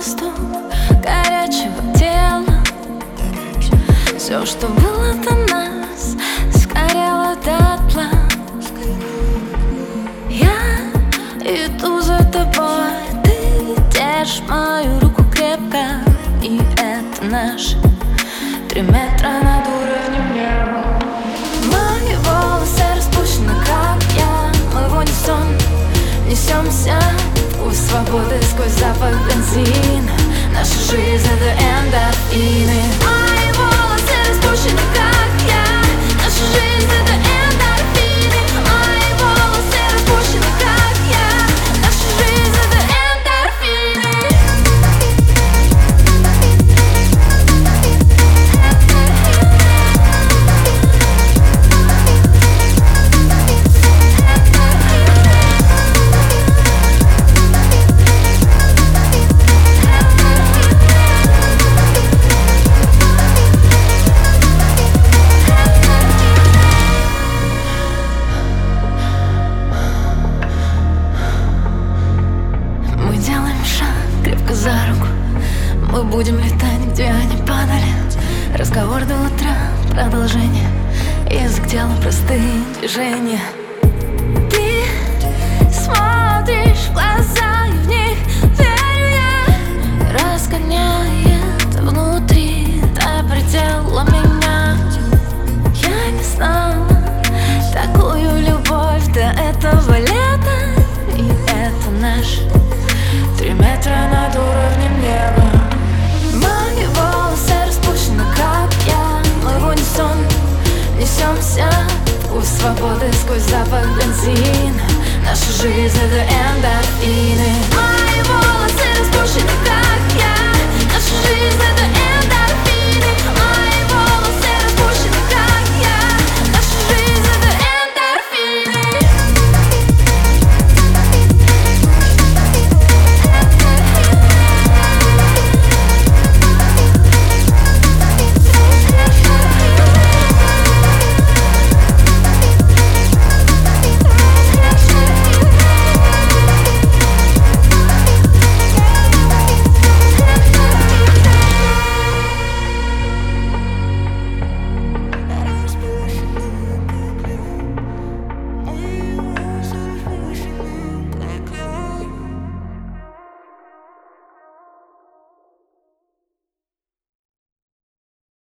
воздух горячего тела. Все, что было до нас, сгорело дотла. Я иду за тобой, ты держишь мою руку крепко. И это наш 3 метра над уровнем неба. Мои волосы распущены, как я. Мы в унисон несемся, вкус свободы сквозь запах бензина. Наша жизнь — это эндорфины. Мои волосы распущены, как я. Наша жизнь — это эндорфины. Мои волосы распущены, как я. Наша жизнь — это эндорфины. За руку мы будем летать, где они падали. Разговор до утра, продолжение. Язык тела, простые движения. Ты смотришь в глаза, и в них верю я. Разгоняет внутри до предела меня. Я не знала такую любовь до этого лета. И это наш 3 метра над уровнем неба. Мои волосы распущены, как я. Мы в унисон несемся, вкус свободы сквозь запах бензина. Наша жизнь — это